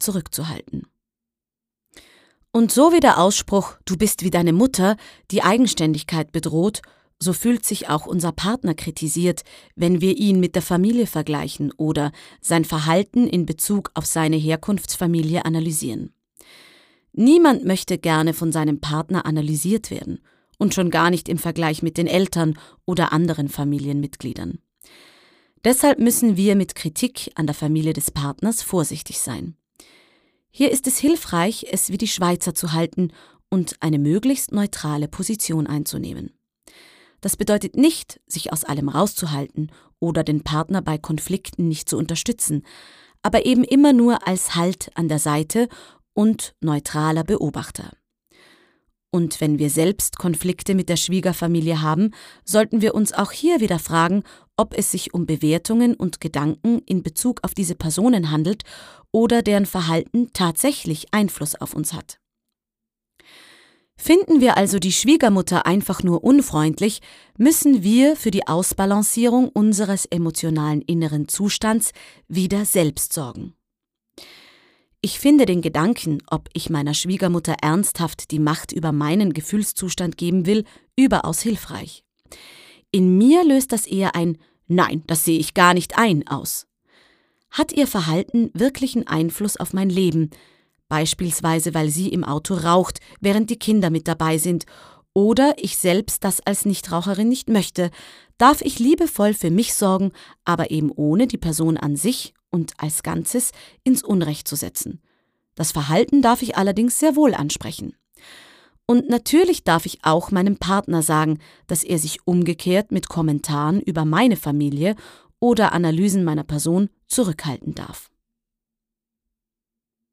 zurückzuhalten. Und so wie der Ausspruch „Du bist wie deine Mutter“ die Eigenständigkeit bedroht, so fühlt sich auch unser Partner kritisiert, wenn wir ihn mit der Familie vergleichen oder sein Verhalten in Bezug auf seine Herkunftsfamilie analysieren. Niemand möchte gerne von seinem Partner analysiert werden und schon gar nicht im Vergleich mit den Eltern oder anderen Familienmitgliedern. Deshalb müssen wir mit Kritik an der Familie des Partners vorsichtig sein. Hier ist es hilfreich, es wie die Schweizer zu halten und eine möglichst neutrale Position einzunehmen. Das bedeutet nicht, sich aus allem rauszuhalten oder den Partner bei Konflikten nicht zu unterstützen, aber eben immer nur als Halt an der Seite und neutraler Beobachter. Und wenn wir selbst Konflikte mit der Schwiegerfamilie haben, sollten wir uns auch hier wieder fragen, ob es sich um Bewertungen und Gedanken in Bezug auf diese Personen handelt oder deren Verhalten tatsächlich Einfluss auf uns hat. Finden wir also die Schwiegermutter einfach nur unfreundlich, müssen wir für die Ausbalancierung unseres emotionalen inneren Zustands wieder selbst sorgen. Ich finde den Gedanken, ob ich meiner Schwiegermutter ernsthaft die Macht über meinen Gefühlszustand geben will, überaus hilfreich. In mir löst das eher ein „Nein, das sehe ich gar nicht ein“ aus. Hat ihr Verhalten wirklichen Einfluss auf mein Leben, beispielsweise weil sie im Auto raucht, während die Kinder mit dabei sind, oder ich selbst das als Nichtraucherin nicht möchte, darf ich liebevoll für mich sorgen, aber eben ohne die Person an sich und als Ganzes ins Unrecht zu setzen. Das Verhalten darf ich allerdings sehr wohl ansprechen. Und natürlich darf ich auch meinem Partner sagen, dass er sich umgekehrt mit Kommentaren über meine Familie oder Analysen meiner Person zurückhalten darf.